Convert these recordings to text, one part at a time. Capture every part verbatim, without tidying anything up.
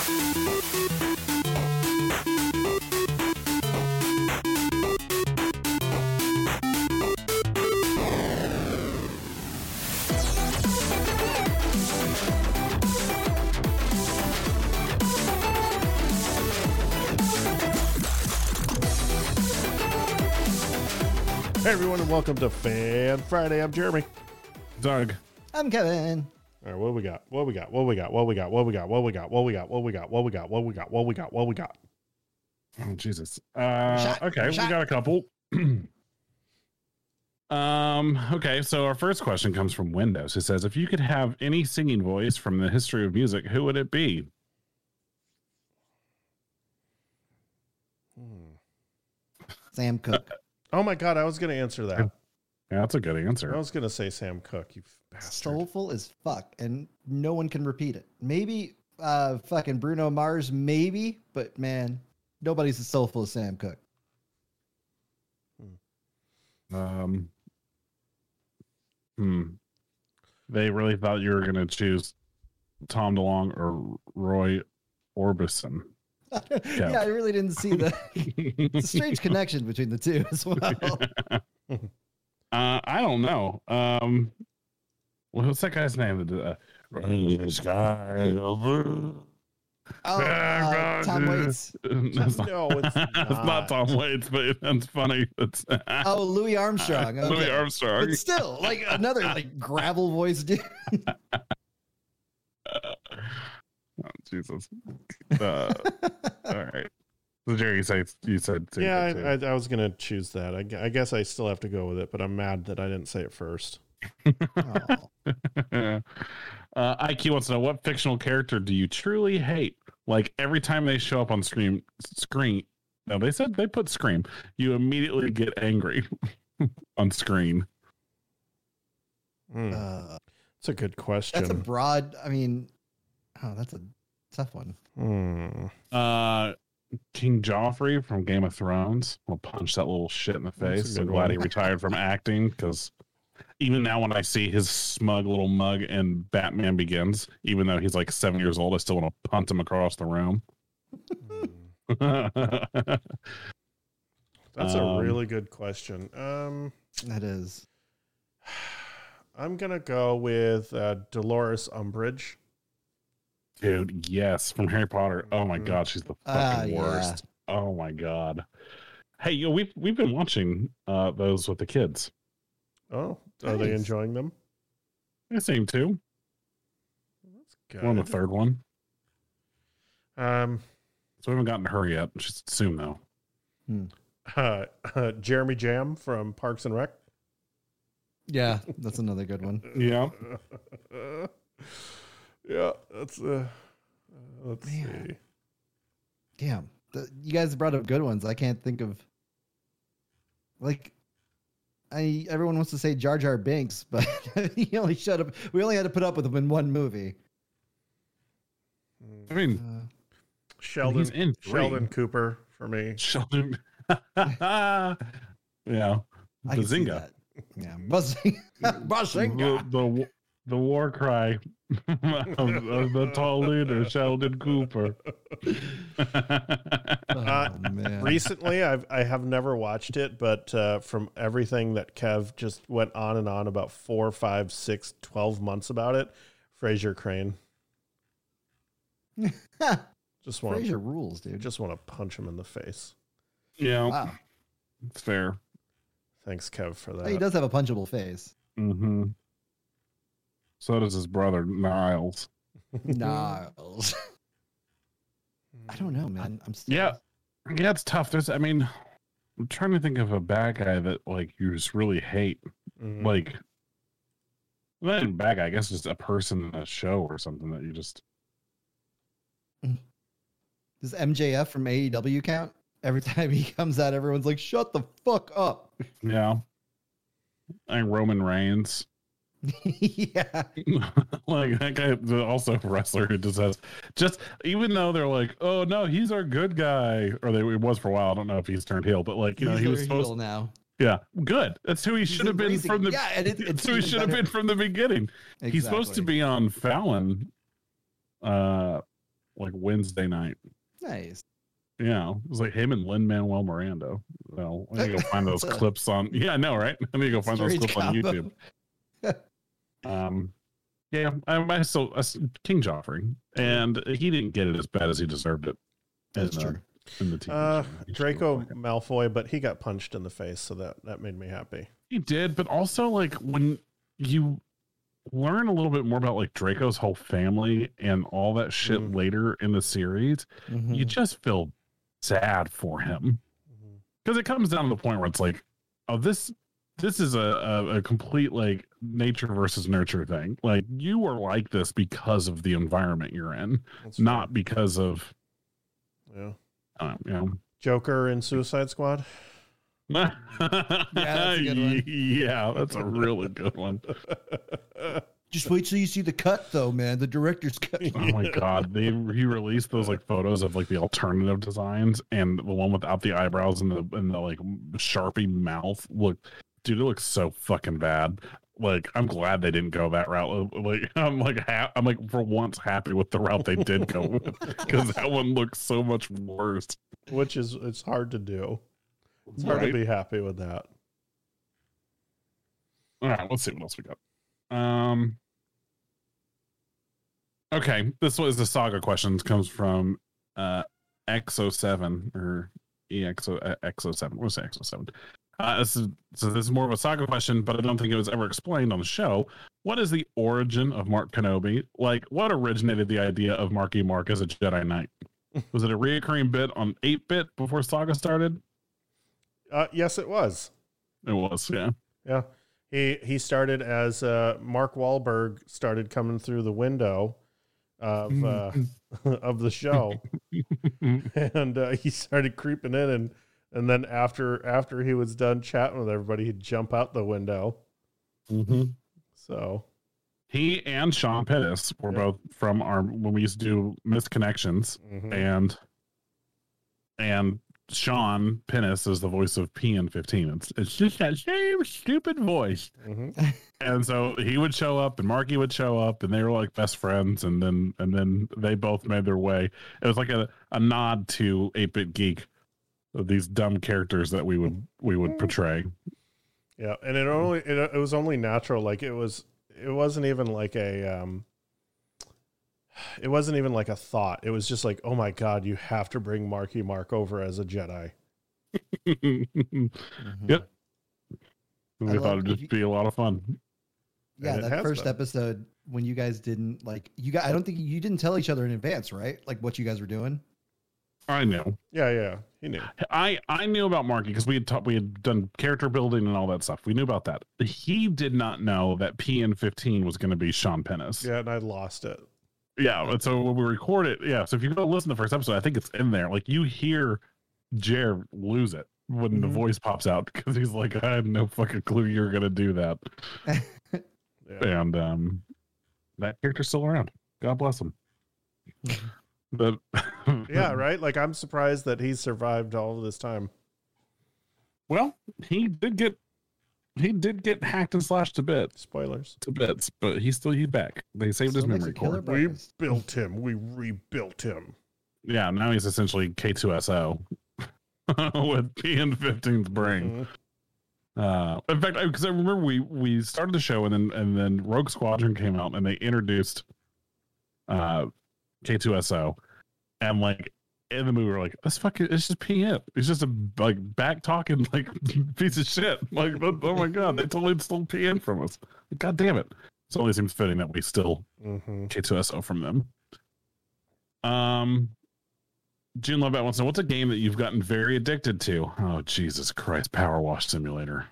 Hey everyone, and welcome to Fan Friday. I'm Jeremy. Doug. I'm Kevin. All right, what we got? What we got? What we got? What we got? What we got? What we got? What we got? What we got? What we got? What we got? What we got? What we got? Oh Jesus. Uh, Shot. okay, Shot. we got a couple. um. Okay, so our first question comes from Windows. It says, "If you could have any singing voice from the history of music, who would it be?" Sam Cooke. Oh my God, I was going to answer that. Yeah, that's a good I answer. was going to say Sam Cooke, you bastard. Soulful as fuck, and no one can repeat it. Maybe uh, fucking Bruno Mars, maybe, but man, nobody's as soulful as Sam Cooke. Um. Hmm. They really thought you were going to choose Tom DeLonge or Roy Orbison. Yeah, I really didn't see the it's a strange connection between the two as well. uh, I don't know. Um, what's that guy's name? Uh, the sky over. Oh, uh, Tom Waits. That's not, No, it's it's not not. Tom Waits, but it's funny. It's Oh, Louis Armstrong. Okay. Louis Armstrong. But still, like another like gravel voice dude. Oh, Jesus. Uh, all right. So Jerry, you said you said Sam Yeah, Cooke, I, I, I was going to choose that. I, gu- I guess I still have to go with it, but I'm mad that I didn't say it first. Oh. uh, I Q wants to know, what fictional character do you truly hate? Like every time they show up on screen, screen. No, they said they put scream. You immediately get angry on screen. Mm, Uh, that's a good question. that's a broad. I mean, oh, that's a tough one. Hmm. Uh, King Joffrey from Game of Thrones. I'll punch that little shit in the That's a face. So good glad one. he retired from acting, because even now when I see his smug little mug in Batman Begins, even though he's like seven years old, I still want to punt him across the room. That's Um, a really good question. Um, That is. I'm going to go with uh, Dolores Umbridge. Dude, yes, from Harry Potter. Oh my Mhm. god, she's the Ah, fucking yeah. worst. Oh my god. Hey, you know, we've we've been watching uh those with the kids. Oh, are they Nice. enjoying them? They seem to. That's good. We're on the third one. Um, So we haven't gotten to her yet. She's soon though. uh, uh, Jeremy Jam from Parks and Rec. Yeah, that's another good one. Yeah. Yeah, that's uh, uh let's Man. see. Damn, the, you guys brought up good ones. I can't think of like. I everyone wants to say Jar Jar Binks, but he only shut up. We only had to put up with him in one movie. I mean, Uh, Sheldon he's in three. Sheldon Cooper for me. Sheldon. yeah. I can see Bazinga. that. Yeah, Buzz- Bazinga. The, the the war cry of, of the tall leader, Sheldon Cooper. Oh, man. Recently, I've I have never watched it, but uh, from everything that Kev just went on and on about four, five, six, twelve months about it, Fraser Crane. Just want Frasier rules, dude. just want to punch him in the face. Yeah, Wow. it's fair. Thanks, Kev, for that. He does have a punchable face. Mm-hmm. So does his brother Niles. Niles. I don't know, man. I'm still... Yeah, yeah, it's tough. There's, I mean, I'm trying to think of a bad guy that like you just really hate. Mhm. Like, not even bad guy. I guess just a person in a show or something that you just. Does M J F from A E W count? Every time he comes out, everyone's like, "Shut the fuck up." Yeah. And Roman Reigns. Yeah. Like that guy is also a wrestler who just has just even though they're like, oh no, he's our good guy, or they it was for a while. I don't know if he's turned heel, but like you know, He's he their was supposed heel now. yeah, good. That's who he should have been embracing- from the yeah, and it- that's it's who he even should have better. been from the beginning. He's supposed to Exactly. be on Fallon uh like Wednesday night. Nice. Yeah, it was like him and Lin-Manuel Miranda. Well, I need to go find those clips on. Yeah, I know, right? I need to go find those Strange clips on combo. YouTube. Um, yeah, I, I still I, King Joffrey, and he didn't get it as bad as he deserved it. That's in, true. Uh, in the T V Uh, show. He Draco should have- Malfoy, but he got punched in the face, so that that made me happy. He did, but also like when you learn a little bit more about like Draco's whole family and all that shit Mm. later in the series, Mhm. you just feel sad for him Mhm. because it comes down to the point where it's like, oh, this this is a, a, a complete like nature versus nurture thing. Like you are like this because of the environment you're in, That's not because of fair. Yeah. uh, you know. Joker in Suicide Squad. yeah, that's a good one. Yeah, that's a really good one. Just wait till you see the cut, though, man. The director's cut. Oh my god, they he released those like photos of like the alternative designs, and the one without the eyebrows and the and the like Sharpie mouth. Look, dude, it looks so fucking bad. Like, I'm glad they didn't go that route. Like, I'm like, ha- I'm like for once happy with the route they did go with, because that one looks so much worse. Which is it's hard to do. It's hard Right. to be happy with that. All right, let's see what else we got. Um. Okay, this was the saga questions comes from uh X oh seven or E X O X oh seven. We'll say X oh seven. Uh, this is, so this is more of a saga question, but I don't think it was ever explained on the show. What is the origin of Mark Kenobi? Like, what originated the idea of Marky Mark as a Jedi Knight? Was it a reoccurring bit on eight bit before Saga started? Uh, yes, it was. It was, yeah. Yeah, he he started as uh, Mark Wahlberg started coming through the window of uh, of the show, and uh, he started creeping in, and and then after after he was done chatting with everybody, he'd jump out the window. Mm-hmm. So He and Sean Pettis were Yeah. both from our when we used to do Missed Connections, mhm. and and Sean Pennis is the voice of P N fifteen. It's it's just that same stupid voice. Mhm. And so he would show up and Marky would show up and they were like best friends, and then and then they both made their way. It was like a, a nod to eight bit Geek, of these dumb characters that we would we would portray. Yeah, and it only it, it was only natural. Like it was, it wasn't even like a, um, it wasn't even like a thought. It was just like, oh my god, you have to bring Marky Mark over as a Jedi. Mhm. Yep. We I thought love- it'd just be a lot of fun. Yeah, And it that has first been. episode when you guys didn't like you guys. I don't think you didn't tell each other in advance, right? Like what you guys were doing. I know. Yeah, yeah, he knew. I I knew about Marky because we had taught, we had done character building and all that stuff. We knew about that. He did not know that P N fifteen was going to be Sean Pennis. Yeah, and I lost it. Yeah, and so when we record it, yeah. So if you go listen to the first episode, I think it's in there. Like you hear Jer lose it when the Mhm. voice pops out because he's like, I had no fucking clue you were going to do that. Yeah. And um, that character's still around. God bless him. But Yeah, right. Like I'm surprised that he survived all of this time. well, he did get he did get hacked and slashed to bits Spoilers. to bits, but he's still he's back. They saved his Still makes memory a killer core. We breakfast. built him. We rebuilt him. Yeah, now he's essentially K two S O with P N fifteen's brain. Mhm. Uh, in fact, because I, I remember we we started the show and then and then Rogue Squadron came out and they introduced uh K two S O, and like in the movie we're like, this fucking it's just P N. It's just a like back talking like piece of shit. Like oh oh my god, they totally stole P N from us. God damn it! So it only seems fitting that we still Mhm. K two S O from them. Um, June Lovett wants to know what's a game that you've gotten very addicted to? Oh Jesus Christ, Power Wash Simulator.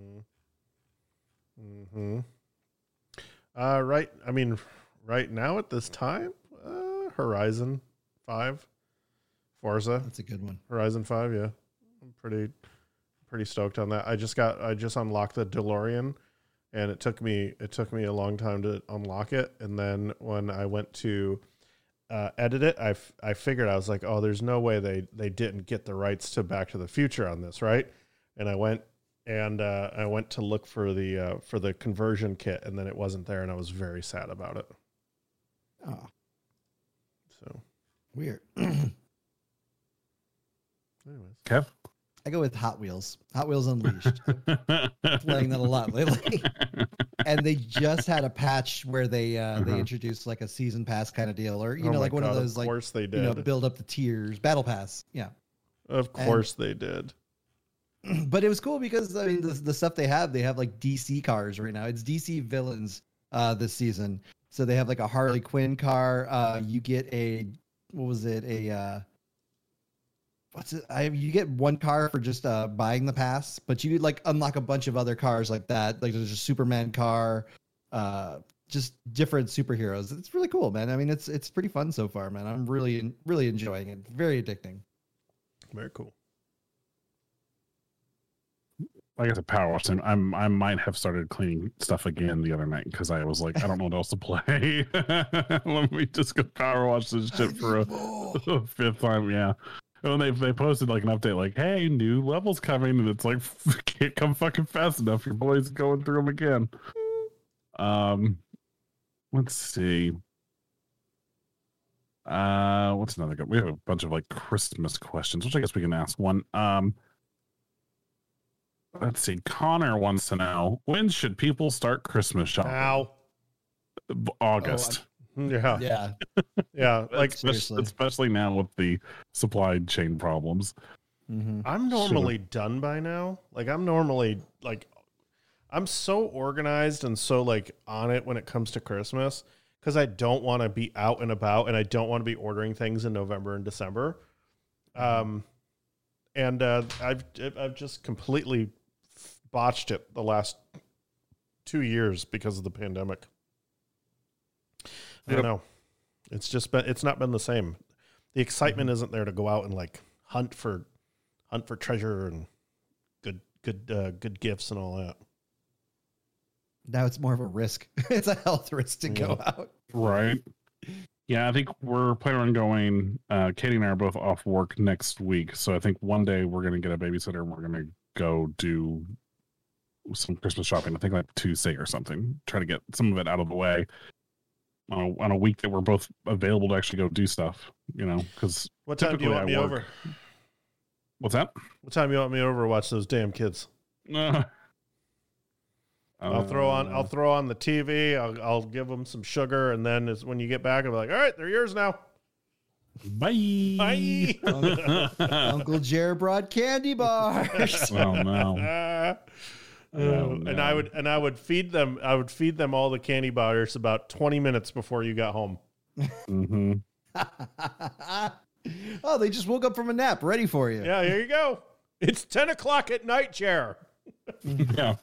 Mm-hmm. Mm-hmm. Uh, right. I mean, right now at this time, uh, Horizon Five, Forza That's a good one. Horizon Five. Yeah, I'm pretty, pretty stoked on that. I just got, I just unlocked the DeLorean, and it took me, it took me a long time to unlock it. And then when I went to uh, edit it, I, f- I figured I was like, oh, there's no way they, they didn't get the rights to Back to the Future on this, right? And I went and uh, I went to look for the uh, for the conversion kit, and then it wasn't there, and I was very sad about it. Oh, So Weird. Anyways. Kev? I go with Hot Wheels. Hot Wheels Unleashed. I'm playing that a lot lately. And they just had a patch where they uh, Uh-huh. they introduced like a season pass kind of deal, or you Oh know, my like one of God, those like course they you did. know build up the tiers, battle pass. Yeah. Of course they did. But it was cool because I mean the the stuff they have, they have like D C cars right now. It's D C villains uh, this season. So they have like a Harley Quinn car. Uh, you get a what was it a uh, what's it? I you get one car for just uh, buying the pass, but you like unlock a bunch of other cars like that. Like there's a Superman car, uh, just different superheroes. It's really cool, man. I mean, it's it's pretty fun so far, man. I'm really really enjoying it. Very addicting. Very cool. Like I said, Power Wash. I'm, I'm I might have started cleaning stuff again the other night because I was like, I don't know what else to play. Let me just go Power Wash this shit for a, a fifth time. Yeah. And they they posted like an update, like, "Hey, new levels coming," and it's like, can't come fucking fast enough. Your boy's going through them again. Um, let's see. Uh, what's another good? We have a bunch of like Christmas questions, which I guess we can ask one. Um, let's see. Connor wants to know, when should people start Christmas shopping? Ow. August. Yeah. Yeah. Yeah. Like especially, seriously. especially now with the supply chain problems. Mm-hmm. I'm normally done by now. Like I'm normally like I'm so organized and so like on it when it comes to Christmas because I don't want to be out and about and I don't want to be ordering things in November and December. Um, and uh, I've I've just completely botched it the last two years because of the pandemic. I don't Yep. know. It's just been it's not been the same. The excitement isn't there to go out and like hunt for hunt for treasure and good good uh, good gifts and all that. Now it's more of a risk. It's a health risk to go Yeah. out. Right. Yeah, I think we're planning on going. Uh, Katie and I are both off work next week. So I think one day we're going to get a babysitter and we're going to go do some Christmas shopping. I think like Tuesday or something. Try to get some of it out of the way on a, on a week that we're both available to actually go do stuff, you know, because What time do you Typically want I me work. over? what's that? What time you want me over to watch those damn kids? Uh, I'll throw on I'll throw on the T V. I'll I'll give them some sugar, and then is when you get back, I'll be like, all right, they're yours now. Bye. Bye. Uncle Jer brought candy bars. Oh no. Uh, Oh, and no. I would and I would feed them. I would feed them all the candy bars about twenty minutes before you got home. Mm-hmm. Oh, they just woke up from a nap, ready for you. Yeah, here you go. It's ten o'clock at night, Chair. Yeah.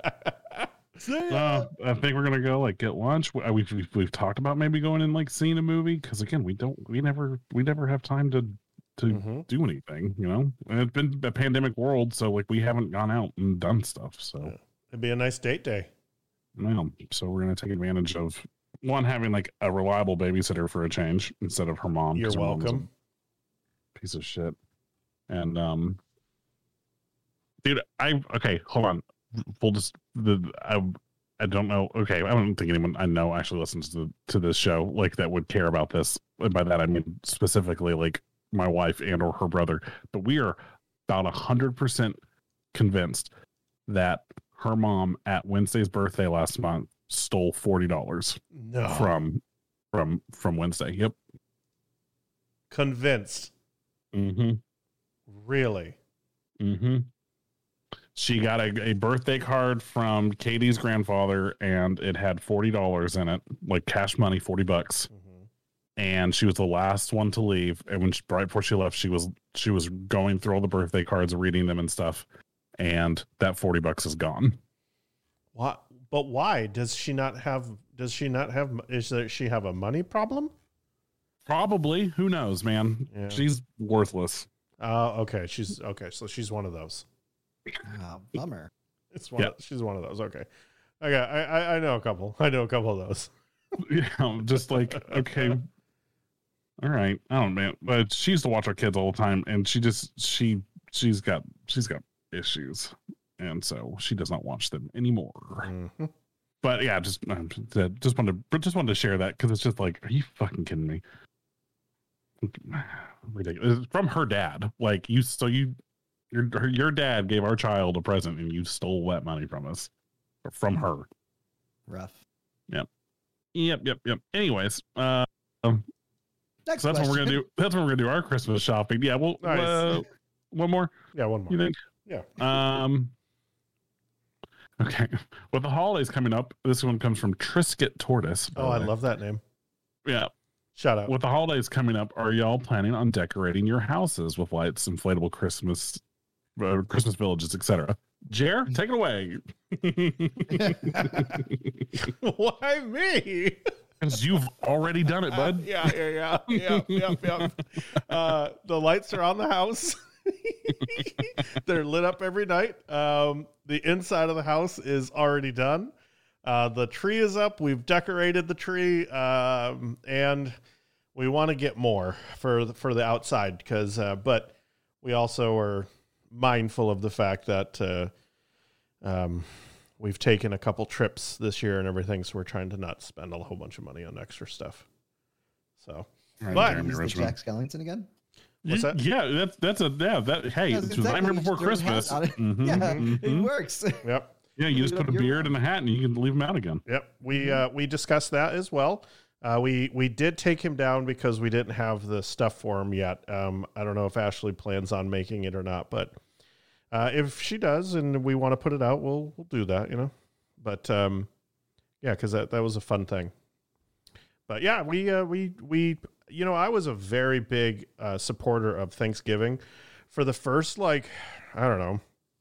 Uh, I think we're gonna go like get lunch. We- We've, we've we've talked about maybe going and like seeing a movie because again we don't we never we never have time to to Mhm. do anything, you know. And it's been a pandemic world, so like we haven't gone out and done stuff. So Yeah. It'd be a nice date day. yeah, so we're gonna take advantage of one having like a reliable babysitter for a change instead of her mom. You're 'cause her mom's a welcome. piece of shit. And um, dude, I okay, hold on. We'll just the I I don't know. Okay, I don't think anyone I know actually listens to to this show like that would care about this. And by that I mean specifically like my wife and or her brother. But we are about a hundred percent convinced that her mom at Wednesday's birthday last month stole forty dollars No. from from from Wednesday. Yep. Convinced. Mm-hmm. Really? Mm-hmm. She got a, a birthday card from Katie's grandfather, and it had forty dollars in it, like cash money, forty bucks. Mhm. And she was the last one to leave. And when she, right before she left, she was she was going through all the birthday cards, reading them and stuff. And that forty bucks is gone. What? But why does she not have? Does she not have? Is there, she have a money problem? Probably. Who knows, man? Yeah. She's worthless. Oh, okay. She's okay. So she's one of those. Oh, bummer. It's one. Yeah. Of, she's one of those. Okay. Okay. I, I I know a couple. I know a couple of those. Yeah, just like okay, all right. I don't know, man. But she used to watch our kids all the time, and she just she she's got she's got issues, and so she does not watch them anymore. Mhm. But yeah, just uh, just wanted to just wanted to share that because it's just like, are you fucking kidding me? ridiculous. It's from her dad. Like you, so you, your her, your dad gave our child a present, and you stole that money from us, from her. Rough. Yep. Yep. Yep. Yep. Anyways, uh, um, Next so that's question. what we're gonna do. That's when we're gonna do our Christmas shopping. Yeah. Well, Nice. uh, one more. Yeah, one more. You think? Yeah. Um. Okay. With the holidays coming up, this one comes from Trisket Tortoise. by Oh, the I way. love that name. Yeah. Shout out. With the holidays coming up, are y'all planning on decorating your houses with lights, inflatable Christmas, uh, Christmas villages, et cetera? Jer, take it away. Why me? Because you've already done it, bud. Yeah, yeah, yeah, yeah, yeah, yeah. Uh, the lights are on the house. They're lit up every night. Um, the inside of the house is already done. Uh, the tree is up. We've decorated the tree, um, and we want to get more for the, for the outside because, uh, but we also are mindful of the fact that uh, um, we've taken a couple trips this year and everything, so we're trying to not spend a whole bunch of money on extra stuff. So, Right, But- Jeremy Is the Richmond. Jack Skellington again? What's that? Yeah, that's that's a yeah. That hey, That's it was Nightmare exactly Before what you do with Christmas. hat on it. Mhm, Yeah, mhm. it works. Yep. Yeah, you just Leave it put a up your beard and a hat, and you can leave them out again. Yep, we uh, we discussed that as well. Uh, we we did take him down because we didn't have the stuff for him yet. Um, I don't know if Ashley plans on making it or not, but uh, if she does and we want to put it out, we'll we'll do that, you know. But um, yeah, because that that was a fun thing. But yeah, we uh, we we you know I was a very big uh, supporter of Thanksgiving for the first like I don't know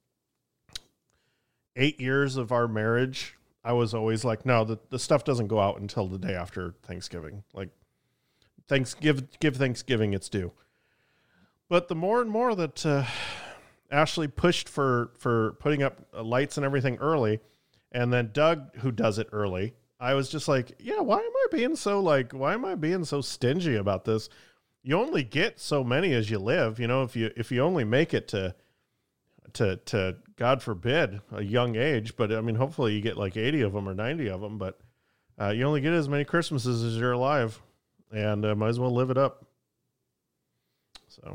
eight years of our marriage. I was always like, no, the, the stuff doesn't go out until the day after Thanksgiving. Like, Thanksgiving, give Thanksgiving its due. But the more and more that uh, Ashley pushed for for putting up uh, lights and everything early, and then Doug, who does it early, I was just like, yeah, why am I being so like, why am I being so stingy about this? You only get so many as you live. You know, if you if you only make it to to to God forbid a young age, but I mean hopefully you get like eighty of them or ninety of them, but uh, you only get as many Christmases as you're alive, and uh, might as well live it up. So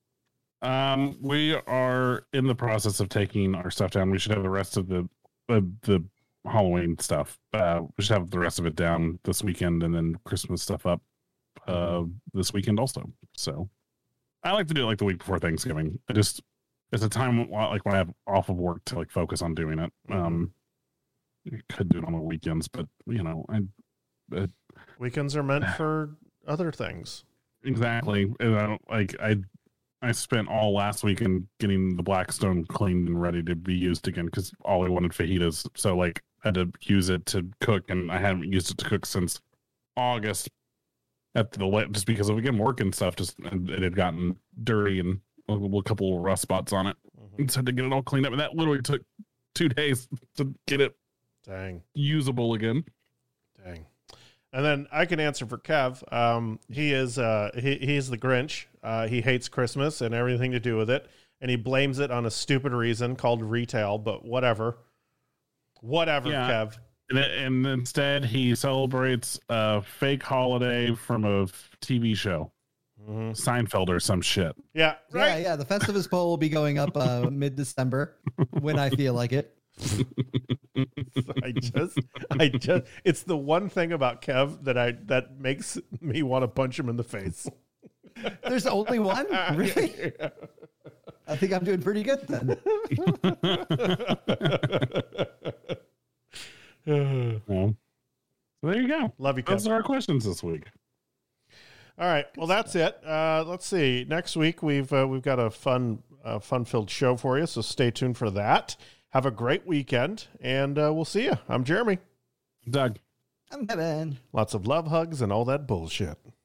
Um, we are in the process of taking our stuff down. We should have the rest of the uh, the Halloween stuff. Uh, we should have the rest of it down this weekend, and then Christmas stuff up uh, this weekend also. So I like to do it like the week before Thanksgiving. I just it's a time like when I have off of work to like focus on doing it. Um, you could do it on the weekends, but you know, I, I weekends are meant for other things. exactly. And I don't like I. I spent all last weekend getting the Blackstone cleaned and ready to be used again because all I wanted fajitas. So like I had to use it to cook, and I haven't used it to cook since August. At the le- just because of again work and stuff, just it had gotten dirty and a, a couple of rust spots on it. Mhm. So I had to get it all cleaned up, and that literally took two days to get it Dang, usable again. dang. And then I can answer for Kev. Um, he is uh, he he's the Grinch. Uh, he hates Christmas and everything to do with it, and he blames it on a stupid reason called retail. But whatever, whatever, Yeah. Kev. And, and instead, he celebrates a fake holiday from a T V show, Mhm. Seinfeld or some shit. Yeah, Yeah, right. yeah. The Festivus poll will be going up uh, mid-December when I feel like it. I just, I just, it's the one thing about Kev that I that makes me want to punch him in the face. There's only one? Really? I think I'm doing pretty good then. Well, so there you go. Love you, Kev. Those are our questions this week. All right, well that's it. Uh, let's see. Next week we've uh, we've got a fun, uh, fun-filled show for you, so stay tuned for that. Have a great weekend, and uh, we'll see you. I'm Jeremy. Doug. I'm Kevin. Lots of love, hugs, and all that bullshit.